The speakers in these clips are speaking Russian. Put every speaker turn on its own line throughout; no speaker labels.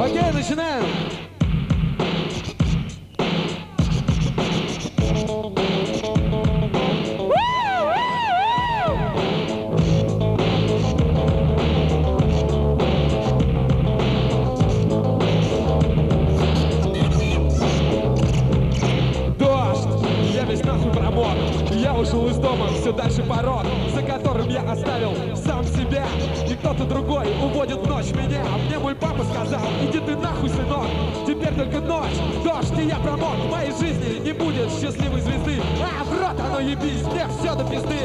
Окей, начинаем. Я ушел из дома, все дальше порог, за которым я оставил сам себя. И кто-то другой уводит в ночь меня. А мне мой папа сказал: иди ты нахуй, сынок, теперь только ночь, дождь, и я промок. В моей жизни не будет счастливой звезды. А в рот оно ебись, мне все до пизды.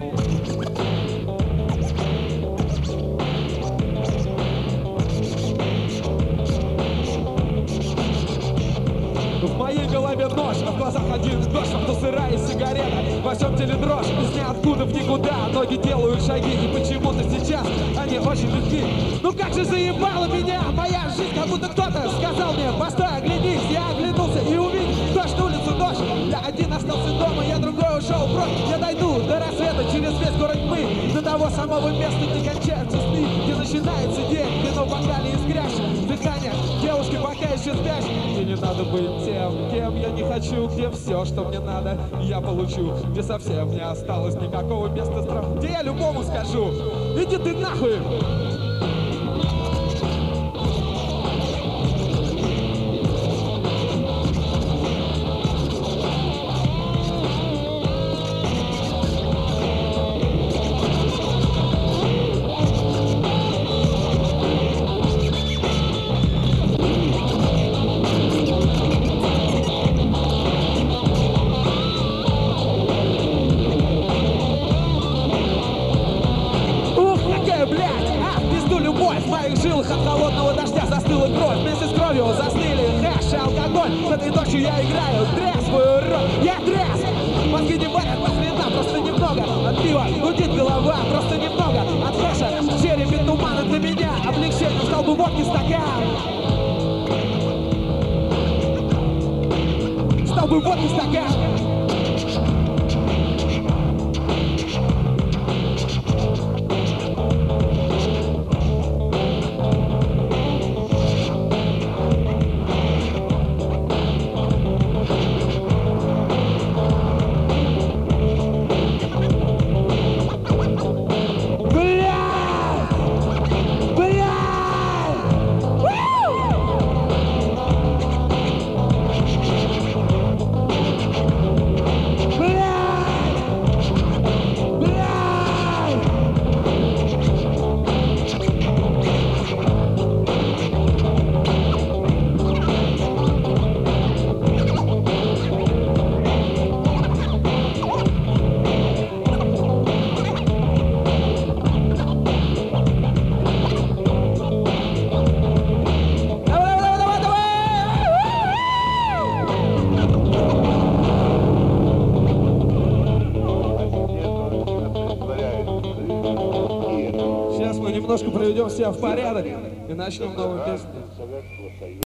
В моей голове нож, а в глазах один дождь, авто сырая сигарета, во всем теле дрожь, из ниоткуда в никуда. Ноги делают шаги, и почему-то сейчас они очень легки. Ну как же заебала меня моя жизнь, как будто кто-то сказал мне: постой, оглянись. Я оглянулся и увидел дождь, улицу, дождь. Я один остался дома, я другой ушел прочь. Я дойду до рассвета через весь город тьмы, до того самого места, где кончаются сны, где начинается день, вино в бокале искрящее, дыхание девушки пока еще спящей. Мне не надо быть тем, кем я не хочу, где все, что мне надо, я получу, где совсем не осталось никакого места страха, где я любому скажу: иди ты нахуй. В моих жилах от холодного дождя застыла кровь. Вместе с кровью застыли хэш и алкоголь. С этой ночью я играю трезвую роль. Я трезв. Мозги не варят без вина, просто немного. От пива гудит голова, просто немного. От хэша в черепе тумана для меня. Облегчение, стал бы водки стакан. Стал бы водки стакан. Сейчас мы немножко приведем себя в порядок и начнем новую песню.